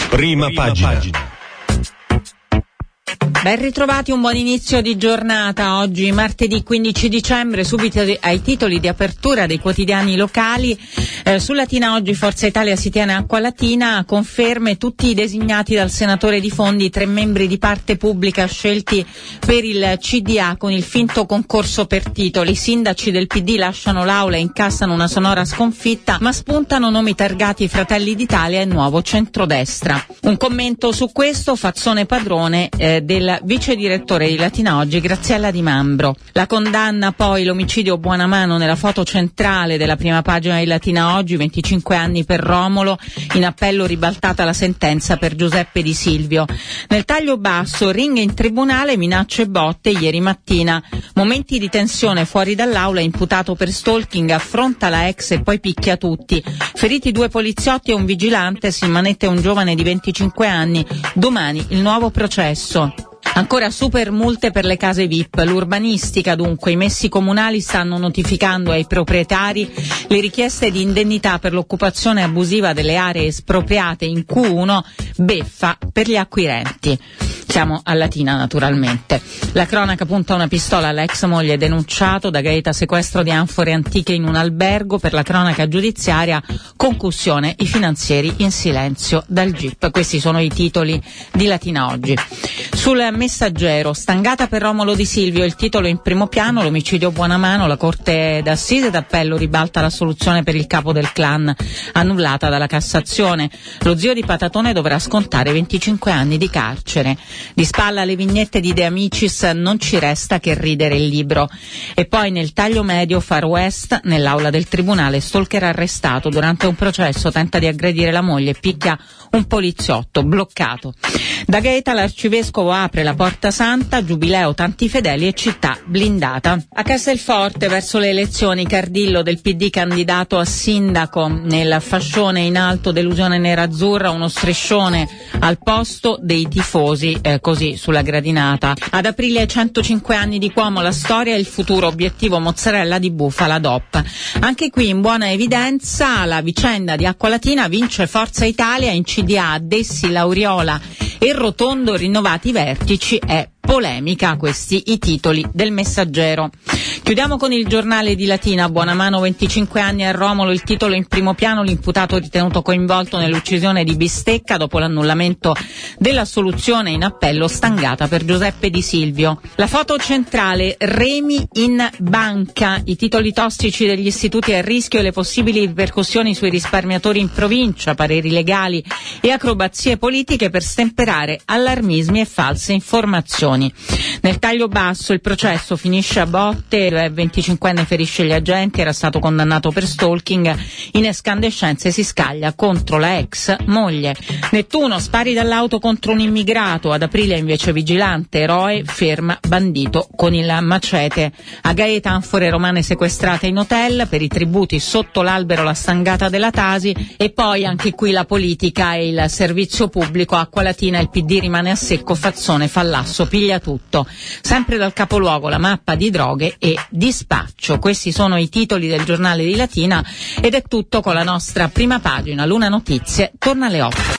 Prima pagina. Ben ritrovati, un buon inizio di giornata. Oggi martedì 15 dicembre, subito ai titoli di apertura dei quotidiani locali. Su Latina oggi Forza Italia si tiene acqua Latina, conferme tutti i designati dal senatore Di Fondi, 3 membri di parte pubblica scelti per il CDA con il finto concorso per titoli. I sindaci del PD lasciano l'aula e incassano una sonora sconfitta, ma spuntano nomi targati Fratelli d'Italia e Nuovo Centrodestra. Un commento su questo, Fazzone padrone del vice direttore di Latina Oggi, Graziella Di Mambro. La condanna poi l'omicidio Buonamano nella foto centrale della prima pagina di Latina Oggi, 25 anni per Romolo, in appello ribaltata la sentenza per Giuseppe Di Silvio. Nel taglio basso, ring in tribunale, minacce e botte ieri mattina. Momenti di tensione fuori dall'aula, imputato per stalking affronta la ex e poi picchia tutti. Feriti 2 poliziotti e un vigilante, si manette un giovane di 25 anni. Domani il nuovo processo. Ancora super multe per le case VIP, l'urbanistica dunque, i messi comunali stanno notificando ai proprietari le richieste di indennità per l'occupazione abusiva delle aree espropriate in Q1, beffa per gli acquirenti. Siamo a Latina naturalmente. La cronaca punta una pistola alla ex moglie, denunciato da Gaeta, sequestro di anfore antiche in un albergo. Per la cronaca giudiziaria, concussione, i finanzieri in silenzio dal GIP. Questi sono i titoli di Latina Oggi. Sul Messaggero, stangata per Romolo Di Silvio, il titolo in primo piano, l'omicidio Buonamano, la Corte d'Assise d'appello ribalta la soluzione per il capo del clan, annullata dalla Cassazione. Lo zio di Patatone dovrà scontare 25 anni di carcere. Di spalla le vignette di De Amicis, non ci resta che ridere il libro. E poi nel taglio medio, Far West, nell'aula del tribunale, stalker arrestato durante un processo, tenta di aggredire la moglie e picchia un poliziotto, bloccato. Da Gaeta l'arcivescovo apre la Porta Santa, giubileo tanti fedeli e città blindata. A Castelforte, verso le elezioni, Cardillo del PD candidato a sindaco, nel fascione in alto, delusione nerazzurra, uno striscione al posto dei tifosi, così sulla gradinata. Ad aprile 105 anni di Cuomo, la storia e il futuro, obiettivo mozzarella di bufala DOP. Anche qui in buona evidenza la vicenda di Acqua Latina, vince Forza Italia, in CDA Dessi, Lauriola e Rotondo rinnovati i vertici, è polemica, questi i titoli del Messaggero. Chiudiamo con il giornale di Latina, Buonamano 25 anni a Romolo, il titolo in primo piano, l'imputato ritenuto coinvolto nell'uccisione di Bistecca dopo l'annullamento dell'assoluzione in appello, stangata per Giuseppe Di Silvio. La foto centrale, remi in banca, i titoli tossici degli istituti a rischio e le possibili ripercussioni sui risparmiatori in provincia, pareri legali e acrobazie politiche per stemperare allarmismi e false informazioni. Nel taglio basso, il processo finisce a botte, il 25enne ferisce gli agenti, era stato condannato per stalking, in escandescenze si scaglia contro la ex moglie. Nettuno, spari dall'auto contro un immigrato, ad aprile invece vigilante, eroe, ferma bandito con il macete. A Gaeta, anfore romane sequestrate in hotel, per i tributi sotto l'albero la stangata della Tasi, e poi anche qui la politica e il servizio pubblico, Acqua Latina, il PD rimane a secco, Fazzone fallasso, piglia tutto. Sempre dal capoluogo la mappa di droghe e di spaccio. Questi sono i titoli del giornale di Latina ed è tutto con la nostra prima pagina. Luna Notizie torna alle 8.